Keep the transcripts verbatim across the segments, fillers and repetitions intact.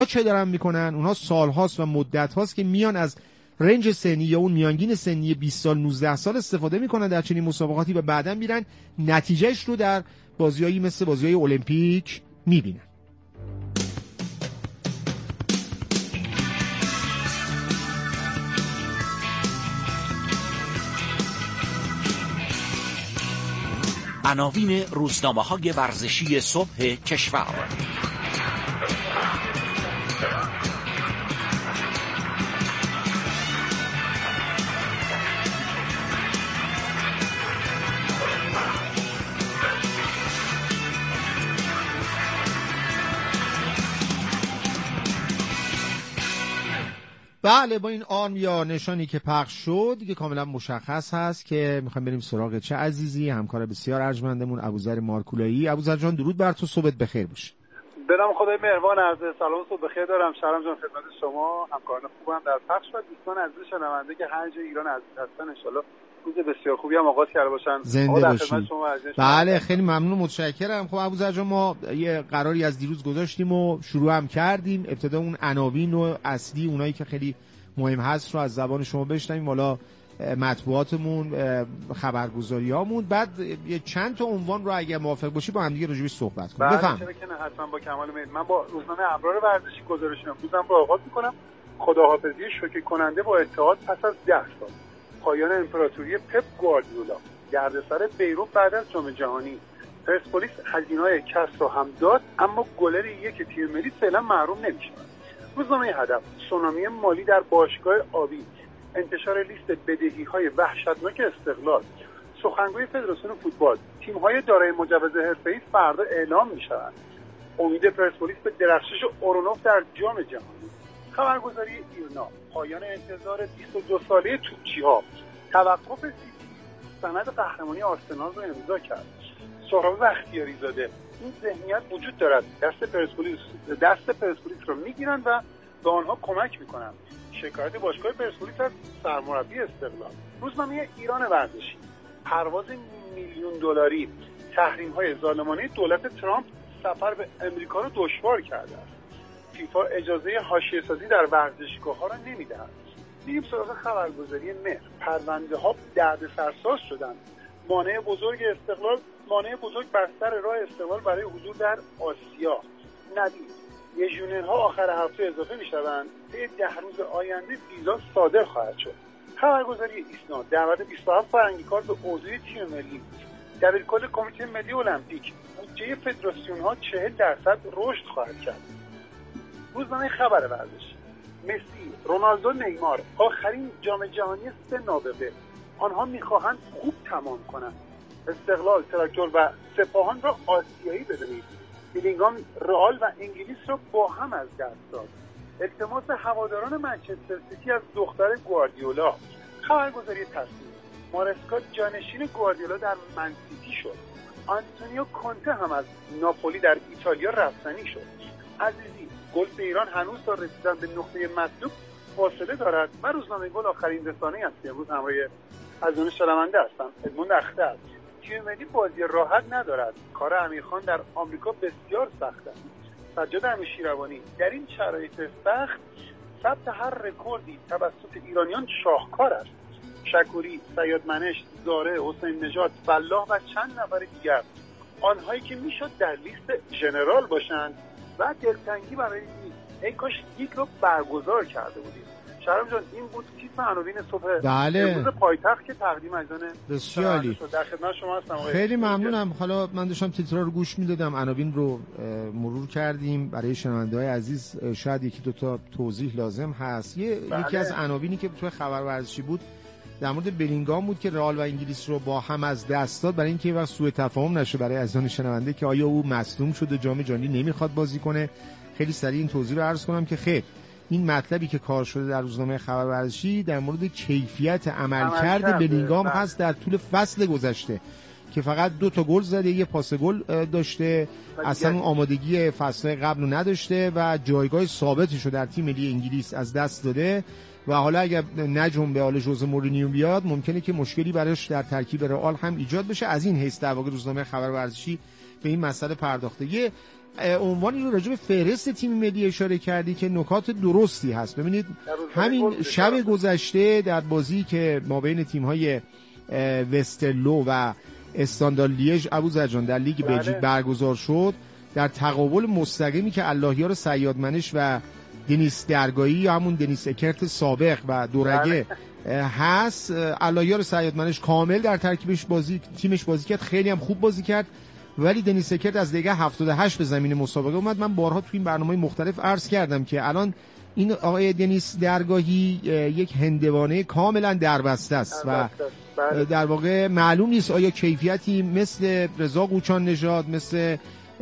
چه دارن میکنن؟ اونها سالهاست و مدت هاست که میان از رنج سنی یا اون میانگین سنی بیست سال نوزده سال استفاده میکنن در چنین مسابقاتی و بعداً میرن نتیجهش رو در بازیایی مثل بازیای المپیک میبینن. عناوین روزنامه‌های ورزشی صبح کشور. بله، با این آرم یا نشانی که پخش شد دیگه کاملا مشخص هست که میخوایم بریم سراغ چه عزیزی، همکار بسیار ارجمندمون ابوذر مارکولایی. ابوذر جان درود بر تو، صبحت بخیر باشه. برام خدای مهربان، عرض سلام صبح بخیر دارم. شرم جان خدمت شما، همکاران خوبم در پخش و دوستان عزیز شنونده که هر جای ایران عزیز هستن، ان شاءالله روز بسیار خوبی هم آغاز کرده باشن. زنده باشی. بله خیلی ممنون و متشکرم. خب ابوذر جان، ما یه قراری از دیروز گذاشتیم و شروع هم کردیم. ابتدا اون عناوین و اصلی اونایی که خیلی مهم هست رو از زبان شما بشنویم، والا مطبوعاتمون، خبرگزاریامون، بعد یه چند تا عنوان رو اگه موافق باشی با هم دیگه راجع بهش صحبت کنیم. بفهم. بله که نه، حتما با کمال میل. من با روزنامه ابرار ورزشی گزارش امروزم رو آغاز می‌کنم. خداحافظی شوکه کننده با اتحاد پس از ده سال. پایان امپراتوری پپ گواردیولا. گردسر بیروت بعد از جام جهانی. پرسپولیس هزینه‌های کسر رو هم داد، اما گلر یک تیم ملی فعلا محروم نمی‌شود. روزنامه هدف. سونامی مالی در باشگاه آبی. انتشار لیست بدهی‌های وحشتناک استقلال. سخنگوی فدراسیون فوتبال. تیم‌های دارای مجوز حرفه‌ای فردا اعلام می‌شوند. امید پرسپولیس به درخشش اورونوف در جام جهانی. خبرگزاری ایرنا. پایان انتظار بیست و دو ساله توپچی‌ها. توقف سیتی. سند قهرمانی آرسنال را امضا کرد. سهراب بختیاری زاده. این ذهنیت وجود دارد. دست پرسپولیس دست پرسپولیس رو میگیرن و به آنها کمک میکنن. شکایت باشگاه پرسپولیس از سرمربی استقلال. روزنامه ایران ورزشی. پرواز میلیون دلاری. تحریم‌های ظالمانه دولت ترامپ سفر به امریکا رو دشوار کرده است. فیفا اجازه حاشیه‌سازی در ورزشگاه‌ها را نمی‌دهد. میریم سراغ خبرگزاری مهر. پرونده‌ها دردسرساز شدند. مانع بزرگ استقلال، مانع بزرگ بر سر راه استقلال برای حضور در آسیا. ندید. لژیونرها آخر هفته اضافه می‌شوند. طی ده روز آینده ویزا صادر خواهد شد. خبرگزاری ایسنا. دعوت بیست و هفت فرنگیکار به عضوی تیم ملی. دبیرکل کمیته ملی المپیک. بودجه فدراسیون‌ها چهل درصد رشد خواهد کرد. روزنامه خبر ورزشی. مسی، رونالدو، نیمار، آخرین جام جهانی سه نابغه. آنها می‌خواهند خوب تمام کنند. استقلال، تراکتور و سپاهان را آسیایی بدانید. بیلینگام، رئال و انگلیس را با هم از دست داد. التماس هواداران منچستر سیتی از دختر گواردیولا. خبرگزاری تصمیم. مارسکا جانشین گواردیولا در منسیتی شد. آنتونیو کونته هم از ناپولی در ایتالیا رفتنی شد. عزیزی، گلف ایران هنوز تا رسیدن به نقطه مطلوب فاصله دارد و روزنامه گل آخرین رسانه‌ای است که امروز همراه عزیزان شنونده هستم. ادموند اختر. تیم ملی بازی راحت ندارد. کار امیرخان در آمریکا بسیار سخت است. سجاد امیرشیروانی. در این شرایط سخت ثبت هر رکوردی توسط ایرانیان شاهکار است. شکوری، سیاد منش، زاره، حسین نژاد، فلاح و چند نفر دیگر، آنهایی که میشد در لیست ژنرال باشند و دلتنگی برای لیگ. ای کاش لیگ رو برگزار کرده بودیم. شرم جان، این بود کیف عناوین صبح بله. امروز پایتخت که تقدیم اجزان بسیاری در خدمت شما هستم. خیلی ممنونم. حالا من داشتم تیترا رو گوش میدادم، عناوین رو مرور کردیم برای شنونده‌های عزیز. شاید یکی دو تا توضیح لازم هست. یه بله. یکی از عناوینی که توی خبر ورزشی بود در مورد بلینگام بود که رئال و انگلیس رو با هم از دست داد، برای اینکه یه وقت سوء تفاهم نشه برای عزیزان شنونده که آیا او مصدوم شده، جام جهانی نمیخواد بازی کنه. خیلی سریع این توضیح رو عرض کنم که خیر، این مطلبی که کار شده در روزنامه خبر ورزشی در مورد کیفیت عملکرد عمل بلینگام بله. هست در طول فصل گذشته که فقط دو تا گل زده، یه پاس گل داشته، اصلا آمادگی فصل قبل رو نداشته و جایگاه ثابتش رو در تیم ملی انگلیس از دست داده و حالا اگر نجم به حال ژوزه مورینیو بیاد ممکنه که مشکلی براش در ترکیب رئال هم ایجاد بشه. از این حیث در واقع روزنامه خبر ورزشی به این مسئله پرداخته. یه عنوانی رو راجع به فهرست تیم ملی اشاره کردی که نکات درستی هست. ببینید همین شب گذشته در بازی که ما بین تیم‌های وسترلو و استاندارد لیژ ابوذر جان در لیگ بلژیک برگزار شد، در تقابل مستقیمی که اللهیار سیادمنش و دنیس درگایی یا همون دنیس اکرت سابق و دورگه هست، اللهیار سیادمنش کامل در ترکیبش بازی تیمش بازی کرد، خیلی هم خوب بازی کرد، ولی دنیس اکرت از دقیقه هفتاد و هشت به زمین مسابقه اومد. من بارها تو این برنامه‌های مختلف عرض کردم که الان این آقای دنیس درگاهی یک هندوانه کاملا دربسته است و در واقع معلوم نیست آیا کیفیتی مثل رضا قوچان نژاد، مثل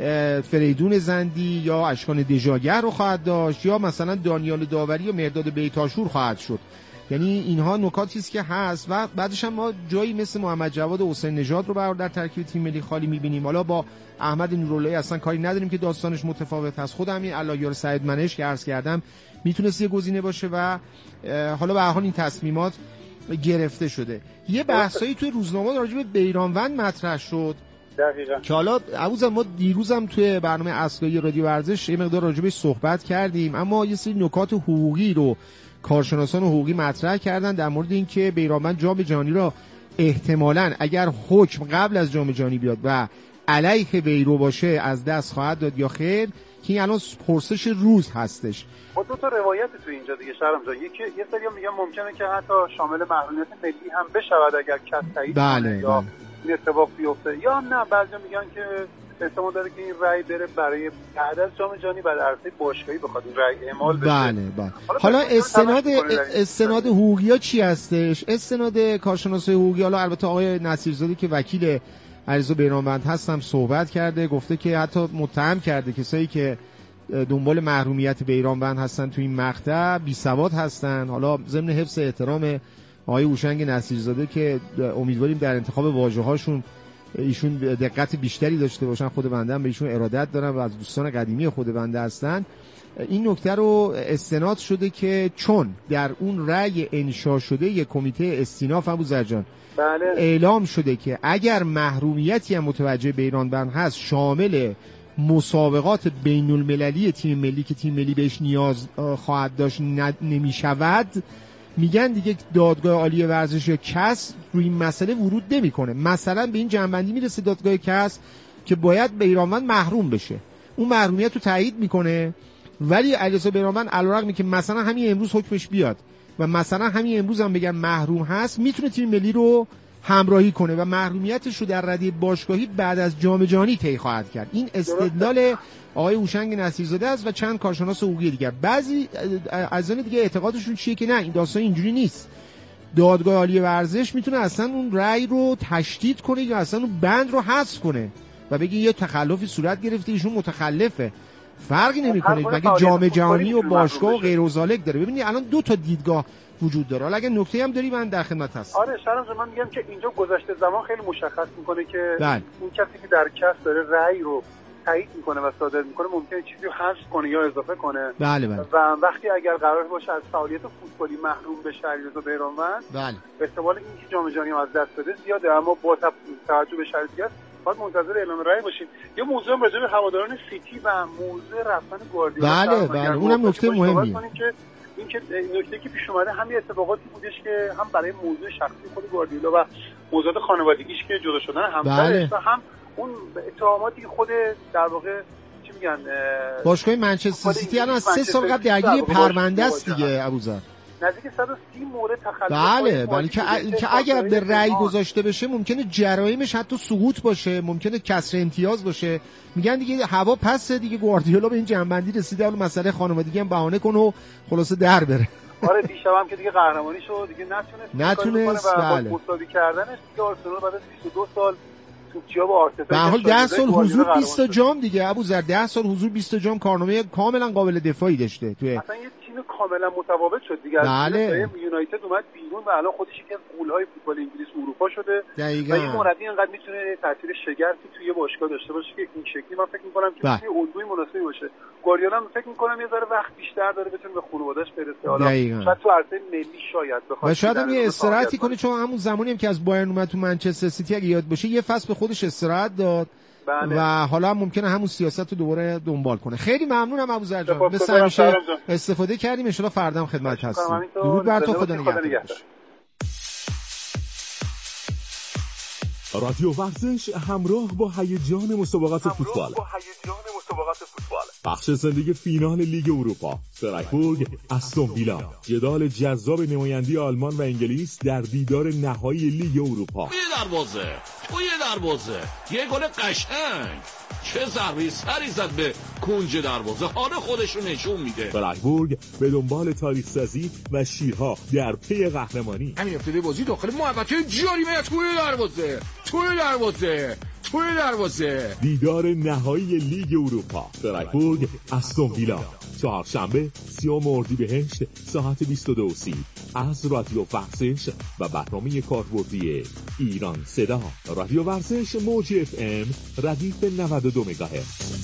فریدون زندی یا اشکان دژاگر رو خواهد داشت یا مثلا دانیال داوری و مرداد بیتاشور خواهد شد. یعنی اینها نکاتی است که هست و بعدش هم ما جایی مثل محمد جواد و حسین نژاد رو برای در ترکیب تیم ملی خالی می‌بینیم. حالا با احمد نوراللهی اصلا کاری نداریم که داستانش متفاوت است. خود همین اللهیار سیدمنش که عرض کردم میتونست یه گزینه باشه و حالا به هر حال این تصمیمات گرفته شده. یه بحثایی توی روزنامه راجع به بیرانوند مطرح شد دقیقاً که حالا ابوذر ما دیروزم توی برنامه اصلی رادیو ورزش یه مقدار راجع بهش صحبت کردیم، اما یه سری نکات حقوقی رو کارشناسان حقوقی مطرح کردن در مورد اینکه بیرانوند جام جهانی را احتمالاً اگر حکم قبل از جام جهانی بیاد و علیه وی رو باشه از دست خواهد داد یا خیر، که این الان پرسش روز هستش. با دو تا روایت تو اینجا دیگه شرم جان، یکی یه سری میگن ممکنه که حتی شامل محرومیت ملی هم بشود اگر کس تایید بله یا این اتفاق بیفته، یا نه بعضیا میگن که احتمال داره که این رأی بره برای بعد از جام جهانی بعد عرصه باشگاهی بخواد این رأی اعمال بشه. بله بله. حالا استناد استناد حقوقی‌ها چی هستش؟ استناد کارشناسای حقوقی، حالا البته آقای نصیرزاده که وکیل علیرضا بیرانوند هستم صحبت کرده، گفته که حتی متهم کرده کسایی که دنبال محرومیت بیرانوند هستن تو این مقطع بی سواد هستن. حالا ضمن حفظ احترام آقای هوشنگ نصیرزاده که امیدواریم در انتخاب واژه‌هاشون ایشون دقت بیشتری داشته باشن، خود بنده هم به ایشون ارادت دارم و از دوستان قدیمی خود بنده هستن، این نکته رو استناد شده که چون در اون رأی انشا شده یک کمیته استیناف ابوذر جان بله. اعلام شده که اگر محرومیتی هم متوجه بیرانوند هست شامل مسابقات بین المللی تیم ملی که تیم ملی بهش نیاز خواهد داشت نمی شود، میگن دیگه دادگاه عالی ورزش یا کس روی این مسئله ورود نمیکنه. مثلا به این جنبندی میرسه دادگاه کس که باید بیرانوند محروم بشه، اون محرومیت رو تایید میکنه، ولی علیرضا بیرانوند علیرغم که مثلا همین امروز حکمش بیاد و مثلا همین امروز هم بگن محروم هست، میتونه تیم ملی رو همراهی کنه و محرومیتش رو در رده باشگاهی بعد از جام جهانی طی خواهد کرد. این استدلال آقای هوشنگ نصیرزاده است و چند کارشناس حقوقی دیگر. بعضی عزیزان دیگه اعتقادشون چیه که نه این داستان اینجوری نیست، دادگاه عالی ورزش میتونه اصلا اون رأی رو تشدید کنه یا اصلا اون بند رو حذف کنه و بگه یه تخلفی صورت گرفته ایشون متخلفه، فرقی نمیکنه مگه جام جهانی و باشگاه و غیر و ذالک داره. ببینید الان دو تا دیدگاه وجود داره. حالا اگه نکته هم داری من در خدمت هستم. آره شرم جان، من میگم که اینجا گذشته زمان خیلی مشخص میکنه که بله. اون کسی که در کس داره رأی رو تایید میکنه و صادر میکنه ممکنه چیزی رو حذف کنه یا اضافه کنه. بله بله. و وقتی اگر قرار باشه از فعالیت فوتبالی محروم بشه علیرضا بیرانوند، بله. احتمال اینکه جام جهانی از دست بده زیاده، اما با توجه به شرایطی است باید منتظر اعلام رأی باشیم. یه موضوع هم راجع به هواداران سیتی و موضوع رفتن گواردیولا بله بله اونم نکته مهمیه. این که نکته که پیش اومده همین اتفاقاتی بودش که هم برای موضوع شخصی خود گواردیولا و موضوعات خانوادگیش که جدا شدن همسرش و هم اون اتهاماتی که خود در واقع چی میگن باشگاه منچستر سیتی الان از سه سال قبل درگیر پرونده است دیگه ابوذر، نزدیک صد و سی مورد تخلف. بله بله که, ا... که اگر به رأی گذاشته بشه ممکنه جرایمش حتی سقوط باشه، ممکنه کسر امتیاز باشه. میگن دیگه هوا پسه دیگه، گواردیولا به این جنبندی رسیده اون مسئله خانوادگی هم بهانه کنه و خلاصه در بره. آره دیشب هم که دیگه قهرمانی شد دیگه نتونست نتونست بله مساوی کردنش دیگه. آرسنال بعد از بیست و دو سال توپچیا با آرتتا به حال ده سال حضور بیست تا جام دیگه ابوذر، ده سال حضور بیست تا جام کارنامه کاملا قابل دفاعی داشته. توی اصلا یه تیم کاملا متفاوت شد دیگه. بله. یونایتد اومد بیرون و الان خودش یکی از غول‌های فوتبال انگلیس اروپا شده. دقیقاً. و این مربی انقدر میتونه تاثیر شگرفی توی باشگاه داشته باشه که این شکلی من فکر می‌کنم که توی الگوی مناسبی باشه. گواردیولا هم فکر می‌کنم یه ذره وقت بیشتر داره بتونه به خانواده‌اش برسه. حالا شاید تو عرصه ملی شاید بخواد و شاید هم یه استراحتی کنه، چون همون زمانی هم که از بایرن اومد تو منچستر سیتی اگه یاد باشه یه فصل به خودش استراحت داد. بله. و حالا هم ممکنه همون سیاست رو دوباره دنبال کنه. خیلی ممنونم ابوذر جان، مثل همیشه استفاده کردیم. ان شاءالله فردا هم خدمت هستیم. درود بر تو، خدا نگهدار. رادیو ورزش همراه با هیجان مسابقات فوتبال. بخش زندگی فینال لیگ اروپا، فرایبورگ استون ویلا، جدال جذاب نمایندی آلمان و انگلیس در دیدار نهایی لیگ اروپا. توی دروازه توی دروازه یه گل قشنگ، چه ضربه سری زد به کنج دروازه، حال خودش رو نشون میده. فرایبورگ به دنبال تاریخ سازی و شیرها در پی قهرمانی. همین ابتدای بازی داخل محوطه جریمه توی دروازه توی دروازه توی دروازه دیدار نهایی لیگ اروپا، فرایبورگ استون ویلا، چهارشنبه سیوم اردیبهشت ساعت بیست و دو و سی از رادیو ورزش و برنامه کاربردی ایران صدا. رادیو ورزش موج اف ام ردیف نود و دو مگاهرتز.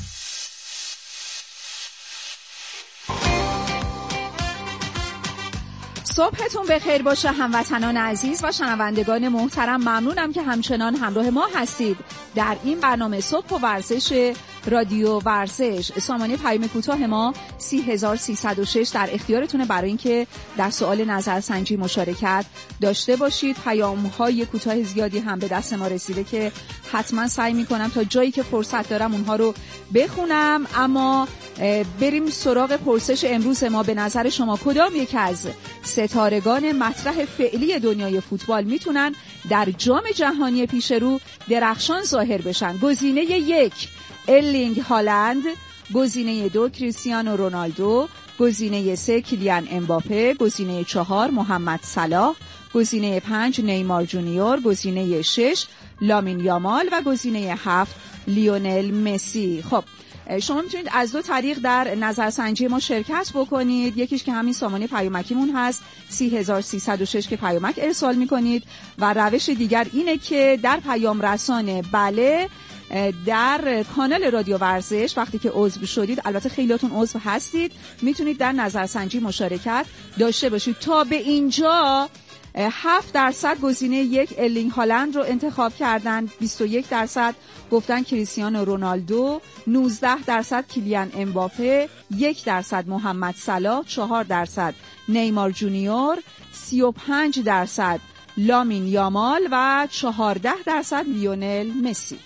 صبحتون بخیر باشه هموطنان عزیز و شنوندگان محترم. ممنونم که همچنان همراه ما هستید در این برنامه صبح و ورزش رادیو ورزش. سامانه پیام کوتاه ما سی هزار و سیصد و شش در اختیارتونه برای اینکه در سوال نظرسنجی مشارکت داشته باشید. پیام‌های کوتاه زیادی هم به دست ما رسیده که حتما سعی می‌کنم تا جایی که فرصت دارم اونها رو بخونم. اما بریم سراغ پرسش امروز ما. به نظر شما کدام یک از ستارگان مطرح فعلی دنیای فوتبال میتونن در جام جهانی پیش رو درخشان ظاهر بشن؟ گزینه یک ارلینگ هالند، گزینه دو کریستیانو رونالدو، گزینه سه کیلیان امباپه، گزینه چهار محمد صلاح، گزینه پنج نیمار جونیور، گزینه شش لامین یامال و گزینه هفت لیونل مسی. خب شما میتونید از دو طریق در نظرسنجی ما شرکت بکنید. یکیش که همین سامانه پیامکیمون هست سی هزار و سیصد و شش که پیامک ارسال میکنید و روش دیگر اینه که در پیام رسانه بله در کانال رادیو ورزش وقتی که عضو شدید، البته خیلیاتون عضو هستید، میتونید در نظرسنجی مشارکت داشته باشید. تا به اینجا هفت درصد گزینه یک ارلینگ هالند رو انتخاب کردن، بیست و یک درصد گفتن کریستیانو رونالدو، نوزده درصد کیلیان امباپه، یک درصد محمد صلاح، چهار درصد نیمار جونیور، سی و پنج درصد لامین یامال و چهارده درصد لیونل مسی.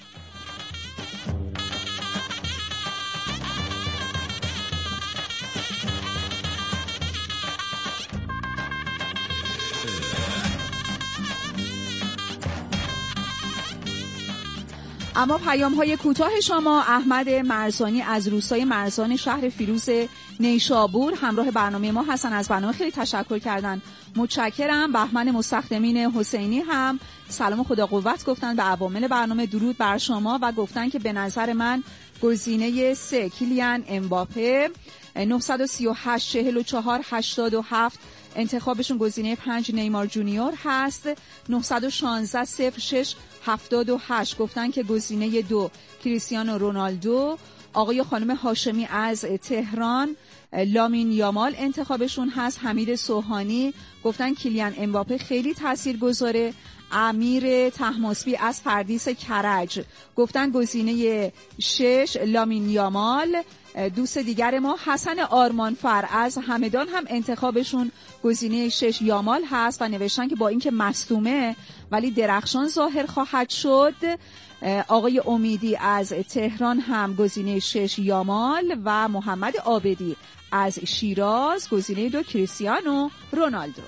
اما پیام های کوتاه شما. احمد مرزانی از روستای مرزان شهر فیروز نیشابور همراه برنامه ما هستن، از برنامه خیلی تشکر کردن، متشکرم. بهمن مستخدمین حسینی هم سلام و خدا قوت گفتن به عوامل برنامه، درود بر شما و گفتن که به نظر من گزینه سه کیلیان امباپه، نهصد و سی و هشت چهل و چهار هشتاد و هفت انتخابشون، گزینه پنج نیمار جونیور هست، نهصد و شانزده صفر شش هفتاد و هشت گفتن که گزینه دو کریستیانو رونالدو. آقای خانم هاشمی از تهران لامین یامال انتخابشون هست. حمید سوهانی گفتن کیلیان امباپه خیلی تاثیرگذاره. امیر طهماسبی از پردیس کرج گفتن گزینه شش لامین یامال. دوست دیگر ما حسن آرمانفر از همدان هم انتخابشون گزینه شش یامال هست و نوشتن که با اینکه مصدومه ولی درخشان ظاهر خواهد شد. آقای امیدی از تهران هم گزینه شش یامال و محمد عابدی از شیراز گزینه دو کریستیانو رونالدو.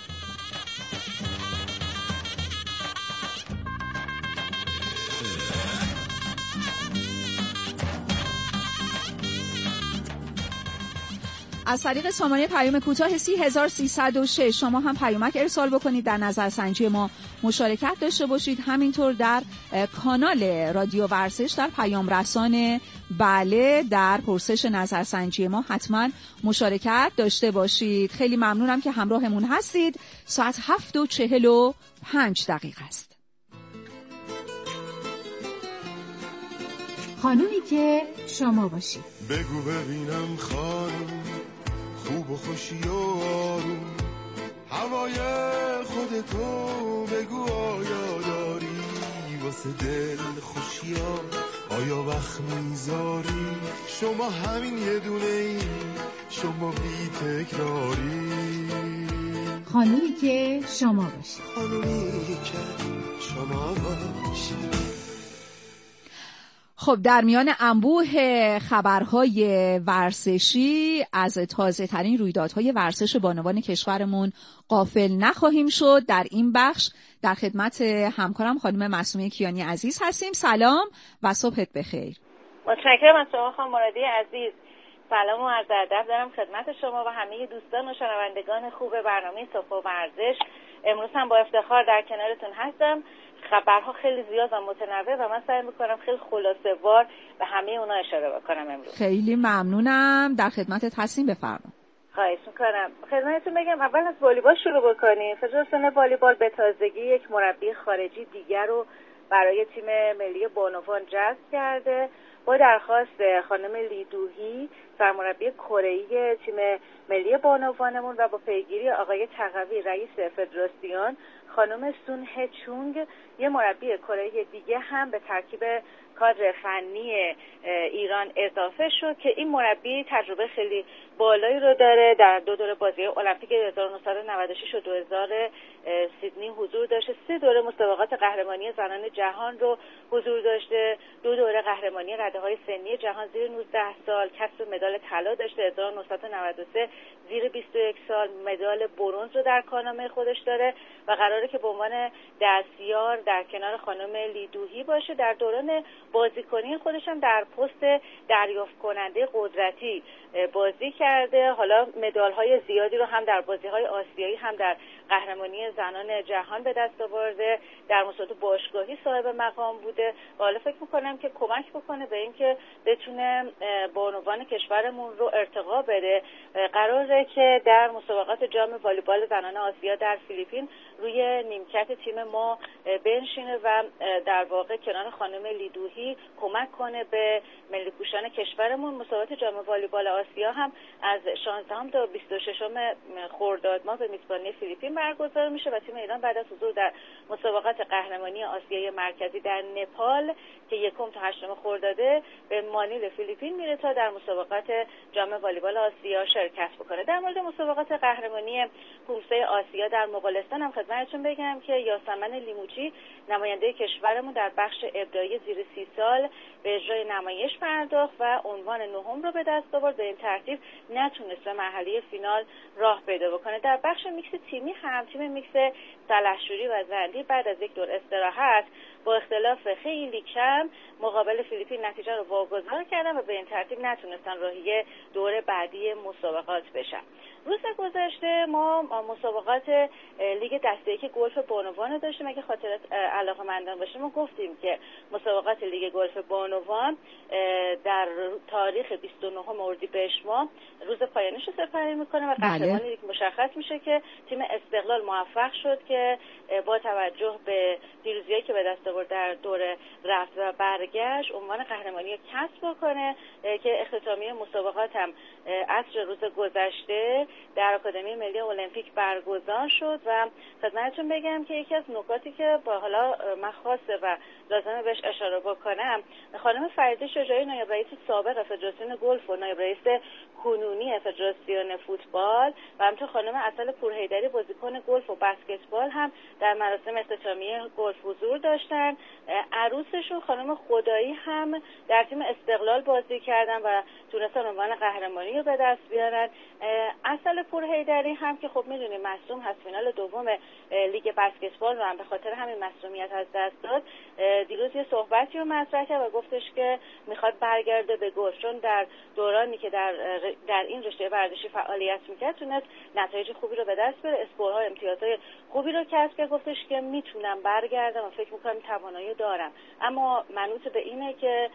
از طریق سامانه پیام کوتاه سی هزار و سیصد و شش شما هم پیامک ارسال بکنید، در نظرسنجی ما مشارکت داشته باشید. همینطور در کانال رادیو ورزش در پیام رسانه بله در پرسش نظرسنجی ما حتما مشارکت داشته باشید. خیلی ممنونم که همراهمون هستید. ساعت هفت و چهل و پنج دقیقه است. خانومی که شما باشید. بگو ببینم خانم خوب و خوشی و آروم، هوای خودتو بگو آیا داری واسه دل خوشی ها آیا وقت میذاری شما همین یه دونه ای شما بی تکراری خانومی که شما باشی خانومی که شما باشی. خب در میان انبوه خبرهای ورزشی از تازه ترین رویدادهای ورزش بانوان کشورمون غافل نخواهیم شد. در این بخش در خدمت همکارم خانم معصومه کیانی عزیز هستیم. سلام و صبحت بخیر. متشکرم از شما خانم مرادی عزیز. سلام و عرض ادب دارم خدمت شما و همه دوستان و شنوندگان خوب برنامه صبح و ورزش. امروز هم با افتخار در کنارتون هستم. خبرها خیلی زیاد و متنوع و من سعی میکنم خیلی خلاصه وار به همه اونا اشاره بکنم امروز. خیلی ممنونم. در خدمتت هستیم، بفرمایید. خواهش میکنم. خدمتتون بگم اول از والیبال شروع بکنیم. فدراسیون والیبال به تازگی یک مربی خارجی دیگر رو برای تیم ملی بانوان جذب کرده با درخواست خانم لیدوهی سرمربی کره‌ای تیم ملی بانوانمون و با پیگیری آقای تقوی رئیس فدراسیون خانم سون هه چونگ یه مربی کره‌ای دیگه هم به ترکیب کادر فنی ایران اضافه شد که این مربی تجربه خیلی بالایی رو داره. در دو دوره بازی المپیک هزار و نهصد و نود و شش و دو هزار سیدنی حضور داشته، سه دوره مسابقات قهرمانی زنان جهان رو حضور داشته، دو دوره قهرمانی رده‌های سنی جهان زیر نوزده سال، کسب مدال طلا داشته هزار و نهصد و نود و سه، زیر بیست و یک سال مدال برنز رو در کارنامه خودش داره و قراره که به عنوان دستیار در کنار خانم لیدوهی باشه. در دوران بازیکنی خودش هم در پست دریافت کننده قدرتی بازی کرده. حالا مدال‌های زیادی رو هم در بازی‌های آسیایی هم در قهرمانی زنان جهان به دست آورده، در مسابقات باشگاهی صاحب مقام بوده و حالا فکر می‌کنم که کمک بکنه به اینکه بتونه بانوان کشورمون رو ارتقا بده. قراره که در مسابقات جام والیبال زنان آسیا در فیلیپین روی نیمکت تیم ما بنشینه و در واقع کنار خانم لیدوهی کمک کنه به ملی پوشان کشورمون. مسابقات جام والیبال آسیا هم از شانزدهم تا بیست و ششم خرداد ماه به میزبانی فیلیپین برگزار میشه و تیم ایران بعد از حضور در مسابقات قهرمانی آسیای مرکزی در نپال که یکم تا هشتم خرداده به مانیل فیلیپین میره تا در مسابقات جام والیبال آسیا شرکت بکنه. در مورد مسابقات قهرمانی کومسه آسیا در مغولستان هم خدمتتون بگم که یاسمن لیموچی نماینده کشورمون در بخش ابتدایی زیر سی سال به اجرای نمایش پرداخت و عنوان نهم رو به دست آورد. به این ترتیب نتونست به مرحله فینال راه پیدا بکنه. در بخش میکس تیمی هم تیم میکس سلحشوری و زندی بعد از یک دور استراحت با اختلاف خیلی کم مقابل فیلیپین نتیجه رو واگذار کردن و به این ترتیب نتونستن راهی دور بعدی مسابقات بشن. روز گذشته ما مسابقات لیگ دسته یک گلف بانوان داشتیم. اگه خاطرات علاقه‌مندان باشه ما گفتیم که مسابقات لیگ گلف بانوان در تاریخ بیست و نهم اردیبهشت ماه روز پایانیش رو سپری میکنه و قهرمان لیگ مشخص میشه که تیم استقلال موفق شد که با توجه به پیروزی‌هایی که به دست آورد در دور رفت و برگشت عنوان قهرمانی رو کسب بکنه که اختتامیه مسابقات هم عصر روز گذشته در آکادمی ملی المپیک برگزار شد و خدمتتون بگم که یکی از نکاتی که با حالا من خواسته و لازمه بهش اشاره بکنم، خانم فریده شجاعی نایب رئیس سابق فدراسیون گلف و نایب رئیس کنونی فدراسیون فوتبال و همچنین خانم اصل پورحیدری بازیکن گلف و بسکتبال هم در مراسم اختتامیه گلف حضور داشتن. عروسشون خانم خدایی هم در تیم استقلال بازی کردن و تونستن عنوان قهرمانی رو به دست بیارن. اصل پورحیدری هم که خب میدونیم مصدوم هست، فینال دوم لیگ بسکتبال رو هم به خاطر همین مصدومیت از دست داد. دیروز یه صحبتی رو مطرح کرد و گفتش که میخواد برگرده به گلف، چون در دورانی که در در این رشته ورزشی فعالیت میکرد تونست نتایج خوبی رو به دست بیاره، اسکورها امتیازهای خوبی رو کسب کرد. گفتش که میتونم برگردم و فکر میکنم توانایی دارم، اما منوط به اینه که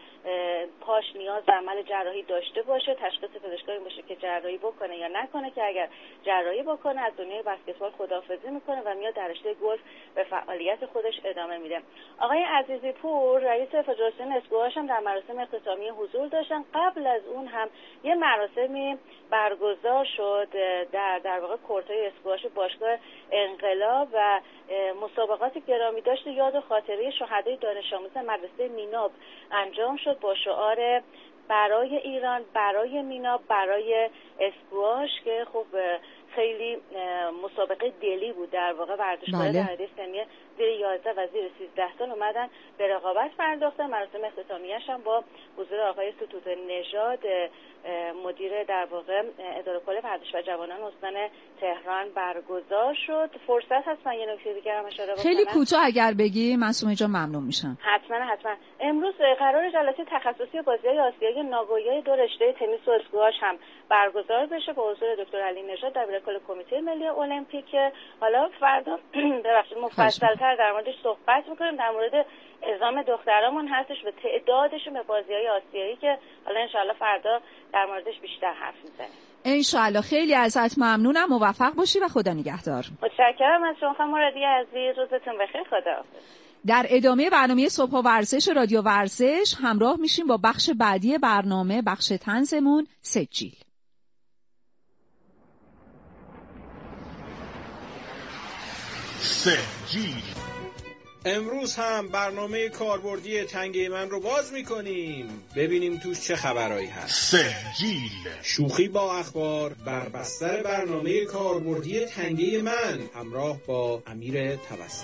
پاش نیاز به عمل جراحی داشته باشه، تشخیص پزشکایی باشه که جراحی بکنه یا نکنه، که اگر جراحی بکنه از دنیای بسکتبال خداحافظی میکنه و میاد در رشته گلف به فعالیت خودش ادامه میده. آقای عزیزی پور رئیس فدراسیون اسکواش هم در مراسم اختتامیه حضور داشتن. قبل از اون هم یه مراسم مراسمی برگزار شد در در واقع کورت‌های اسکواش باشگاه انقلاب و مسابقات گرامی داشت یاد و خاطره شهدای دانش آموز مدرسه میناب انجام شد با شعار برای ایران، برای میناب، برای اسکواش که خب خیلی مسابقه دلی بود. در واقع ورزشکاران در حد سنی زیر یازده و زیر سیزده سال اومدن به رقابت پرداختن. مراسم اختتامیه‌اش هم با حضور آقای ستوت نژاد مدیر در واقع اداره کل ورزش و جوانان استان تهران برگزار شد. فرصت هست من یه نکته دیگه هم اشاره بکنم؟ خیلی کوتاه اگر بگی معصومه جان ممنون میشم. حتما حتما. امروز قرار جلسه تخصصی بازی‌های آسیایی ناگویای دو رشته تنیس و اسکواش هم برگزار بشه با حضور دکتر علی نژاد دبیر کل کمیته ملی المپیک. حالا فردا ببخشید مفصل‌تر در موردش صحبت می‌کنیم. در مورد اعزام دخترامون هستش و تعدادشون به بازی‌های آسیایی که حالا انشالله فردا در موردش بیشتر حرف می‌زنیم. انشالله. خیلی ازت ممنونم، موفق باشی و خدا نگهدار. متشکرم از شما خانم مرادی عزیز، روزتون بخیر، خداحافظ. در ادامه برنامه صبح و ورزش رادیو ورزش همراه میشیم با بخش بعدی برنامه، بخش طنزمون سجیل. سجیل. امروز هم برنامه کاربردی تنگه من رو باز میکنیم، ببینیم توش چه خبرایی هست. سجیل، شوخی با اخبار بر بستر برنامه کاربردی تنگه من همراه با امیر توسط.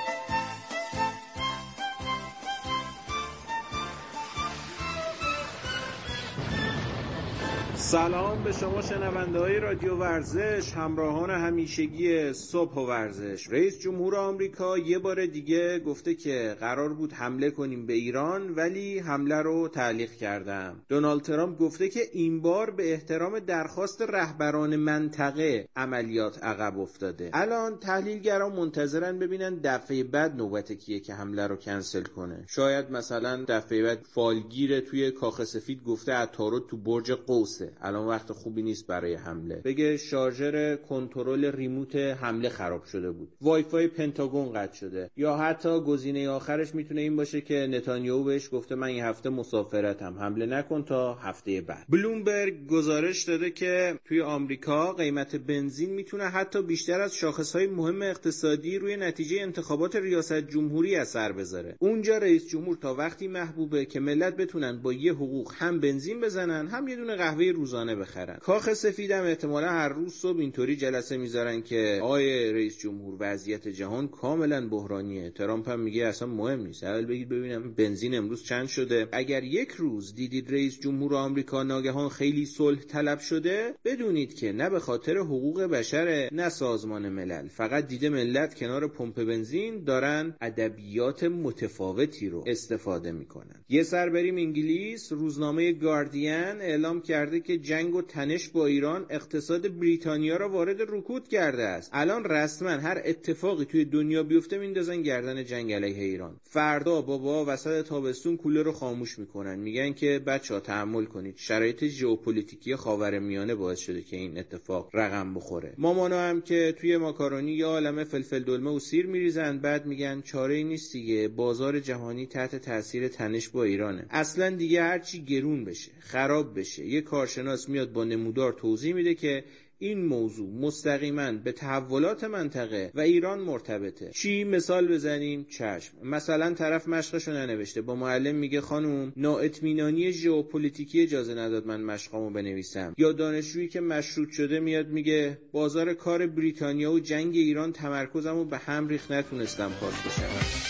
سلام به شما شنونده های رادیو ورزش، همراهان همیشگی صبح و ورزش. رئیس جمهور آمریکا یه بار دیگه گفته که قرار بود حمله کنیم به ایران ولی حمله رو تعلیق کردم. دونالد ترامپ گفته که این بار به احترام درخواست رهبران منطقه عملیات عقب افتاده. الان تحلیلگران منتظرن ببینن دفعه بعد نوبت کیه که حمله رو کنسل کنه. شاید مثلا دفعه بعد فالگیر توی کاخ سفید گفته عطارد تو برج قوسه، الان وقت خوبی نیست برای حمله. بگه شارژر کنترل ریموت حمله خراب شده بود، وای فای پنتاگون قطع شده، یا حتی گزینه آخرش میتونه این باشه که نتانیاهو بهش گفته من این هفته مسافرتم، حمله نکن تا هفته بعد. بلومبرگ گزارش داده که توی آمریکا قیمت بنزین میتونه حتی بیشتر از شاخصهای مهم اقتصادی روی نتیجه انتخابات ریاست جمهوری اثر بذاره. اونجا رئیس جمهور تا وقتی محبوبه که ملت بتونن با یه حقوق هم بنزین بزنن هم یه دونه قهوه روزانه بخرن. کاخ سفیدم احتمالا هر روز صبح اینطوری جلسه میذارن که آقای رئیس جمهور وضعیت جهان کاملا بحرانیه. ترامپ هم میگه اصلا مهم نیست، اول بگید ببینم بنزین امروز چند شده. اگر یک روز دیدید رئیس جمهور آمریکا ناگهان خیلی صلح طلب شده، بدونید که نه به خاطر حقوق بشر نه سازمان ملل، فقط دیده ملت کنار پمپ بنزین دارن ادبیات متفاوتی رو استفاده میکنن. یه سر بریم انگلیس. روزنامه گاردین اعلام کرده که جنگ و تنش با ایران اقتصاد بریتانیا را وارد رکود کرده است. الان رسما هر اتفاقی توی دنیا بیفته میندازن گردن جنگ علیه ایران. فردا بابا وسط تابستون کولر رو خاموش میکنن، میگن که بچه‌ها تحمل کنید، شرایط ژئوپلیتیکی خاورمیانه باعث شده که این اتفاق رقم بخوره. مامانا هم که توی ماکارونی یا عالمه فلفل دلمه و سیر میریزن، بعد میگن چاره‌ای نیست دیگه، بازار جهانی تحت تاثیر تنش با ایرانه. اصلا دیگه هرچی گرون بشه، خراب بشه، یه کارشناس میاد با نمودار توضیح میده که این موضوع مستقیما به تحولات منطقه و ایران مرتبطه. چی مثال بزنیم؟ چشم. مثلا طرف مشقشو ننوشته، با معلم میگه خانم نااطمینانی ژئوپلیتیکی اجازه نداد من مشقامو بنویسم. یا دانشجویی که مشروط شده میاد میگه بازار کار بریتانیا و جنگ ایران تمرکزمو به هم ریخت، نتونستم پاس بشم.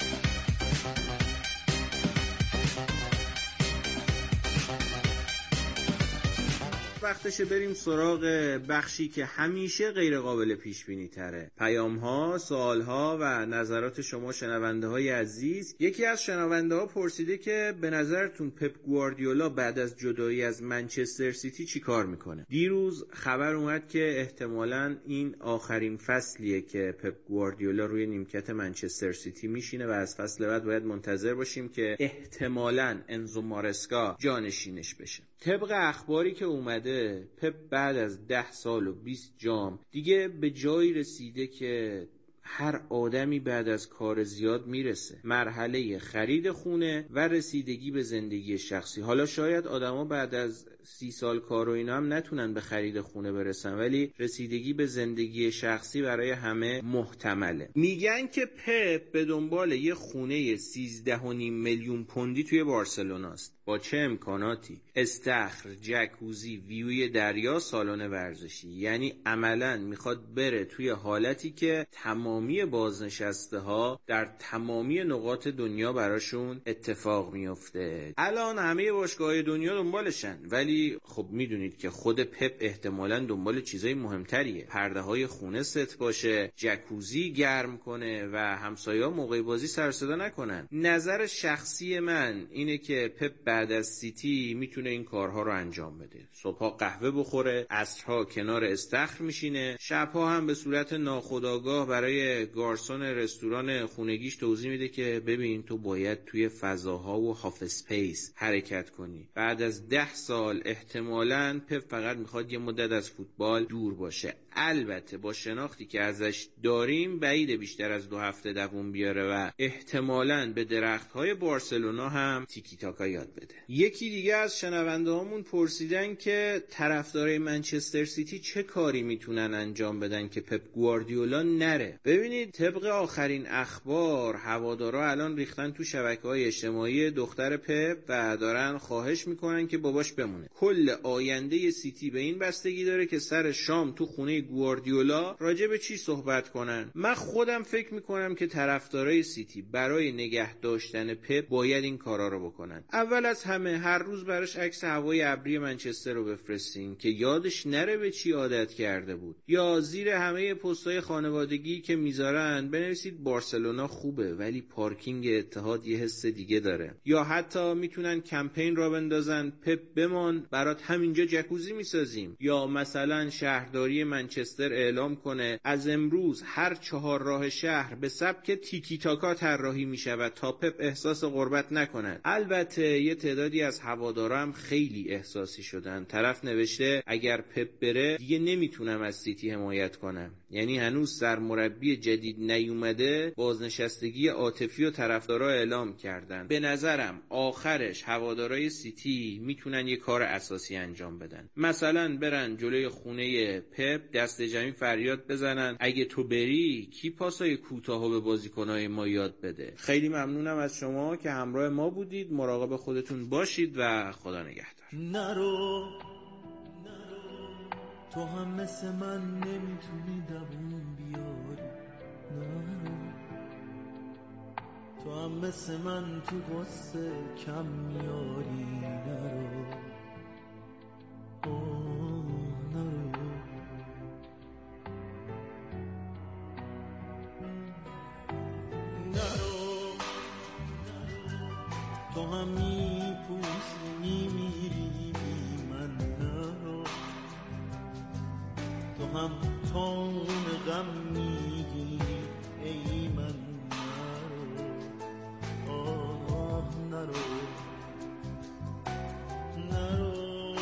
وقتشه بریم سراغ بخشی که همیشه غیر قابل پیش بینی تره. پیام ها، سوال ها و نظرات شما شنونده های عزیز. یکی از شنونده ها پرسیده که به نظرتون پپ گواردیولا بعد از جدایی از منچستر سیتی چی کار میکنه؟ دیروز خبر اومد که احتمالاً این آخرین فصلیه که پپ گواردیولا روی نیمکت منچستر سیتی میشینه و از فصل بعد باید منتظر باشیم که احتمالاً انزو مارسکا جانشینش بشه. طبق اخباری که اومده پپ بعد از ده سال و بیست جام دیگه به جایی رسیده که هر آدمی بعد از کار زیاد میرسه، مرحله خرید خونه و رسیدگی به زندگی شخصی. حالا شاید آدما بعد از سی سال کار و اینا هم نتونن به خرید خونه برسن، ولی رسیدگی به زندگی شخصی برای همه محتمله. میگن که پپ به دنبال یه خونه سیزده و نیم میلیون پوندی توی بارسلوناست. با چه امکاناتی؟ استخر، جکوزی، ویوی دریا، سالن ورزشی. یعنی عملاً میخواد بره توی حالتی که تمامی بازنشسته ها در تمامی نقاط دنیا براشون اتفاق میفته. الان همه باشگاه‌های دنیا دنبالشن، ولی خب میدونید که خود پپ احتمالاً دنبال چیزای مهمتریه. پرده های خونه ست باشه، جکوزی گرم کنه و همسایه‌ها موقع بازی سر صدا نکنن. نظر شخصی من اینه که پپ بعد از سیتی میتونه این کارها رو انجام بده. صبحها قهوه بخوره، عصرها کنار استخر میشینه، شبها هم به صورت ناخودآگاه برای گارسون رستوران خونگیش توضیح میده که ببین تو باید توی فضاها و هاف اسپیس حرکت کنی. بعد از ده سال احتمالاً پپ فقط میخواد یه مدت از فوتبال دور باشه. البته با شناختی که ازش داریم بعید بیشتر از دو هفته دووم بیاره و احتمالاً به درخت‌های بارسلونا هم تیکی تاکا یاد بده. یکی دیگه از شنونده هامون پرسیدن که طرفدارای منچستر سیتی چه کاری میتونن انجام بدن که پپ گواردیولا نره. ببینید طبق آخرین اخبار هوادارا الان ریختن تو شبکه‌های اجتماعی دختر پپ و دارن خواهش میکنن که باباش بمونه. کل آینده سیتی به این بستگی داره که سر شام تو خونه گواردیولا راجع به چی صحبت کنن. من خودم فکر میکنم که طرفدارای سیتی برای نگه داشتن پپ باید این کارا رو بکنن. اول از همه هر روز براش عکس هوای ابری منچستر رو بفرستین که یادش نره به چی عادت کرده بود. یا زیر همه پست‌های خانوادگی که میذارن بنویسید بارسلونا خوبه ولی پارکینگ اتحاد یه حس دیگه داره. یا حتی میتونن کمپین را بندازن پپ بمان برات همینجا جکوزی میسازیم. یا مثلا شهرداری منچستر اعلام کنه از امروز هر چهار راه شهر به سبک تیکی تاکا طراحی میشود تا پپ احساس غربت نکنه. البته یه تعدادی از هوادارا هم خیلی احساسی شدن. طرف نوشته اگر پپ بره دیگه نمیتونم از سیتی حمایت کنم. یعنی هنوز سرمربی جدید نیومده، بازنشستگی عاطفی و طرفدارا اعلام کردن. به نظرم آخرش هوادارای سیتی میتونن یه کار اساسی انجام بدن. مثلا برن جلوی خونه پپ دست جمعی فریاد بزنن اگه تو بری کی پاسای کوتاهو به بازیکنای ما یاد بده. خیلی ممنونم از شما که همراه ما بودید. مراقب خودتون باشید و خدا نگهدار. نرو تو هم مثل من نمیتونی دووم بیاری. نرو تو هم مثل من تو غصه کم میاری. نرو اوه نرو نرو تو هم میپوسی میمیری بی من. نرو تو هم تون غم میگیری ای من. نرو آه نرو نرو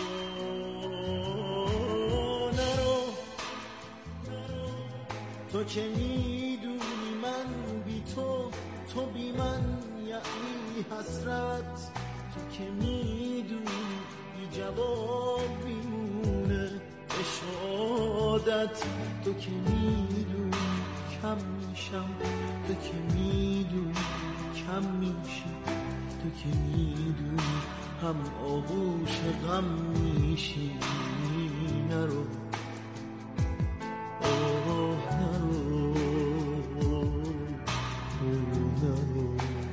نرو تو که میدونی من بی تو، تو بی من یعنی حسرت. تو که میدونی بی جواب میمونه عشقادت. تو که میدونی کم میشم، تو که میدونی کم میشی، تو که میدونی هم آغوش غم میشی. نرو اوه نرو نرو.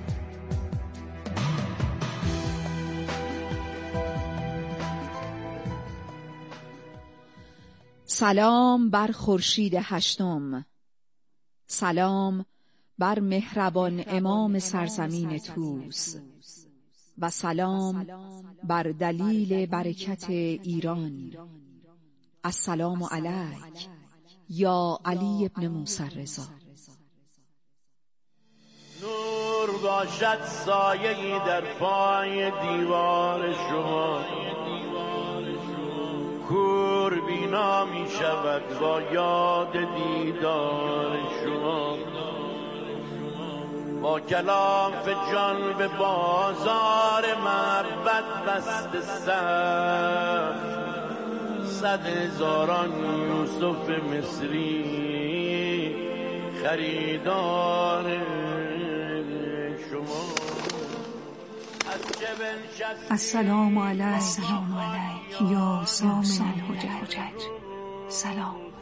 سلام بر خورشید هشتم، سلام بر مهربان امام سرزمین طوس و سلام بر دلیل برکت ایران. السلام علیک یا علی ابن موسی رضا. نور باشد سایه‌ای در پای دیوار شما، کور بینا می شود با یاد دیدار شما. با کلاف جان به بازار محبت بسته سخت، صد هزاران یوسف مصری خریدار شما. السلام علیک یا سامن الحجج. سلام.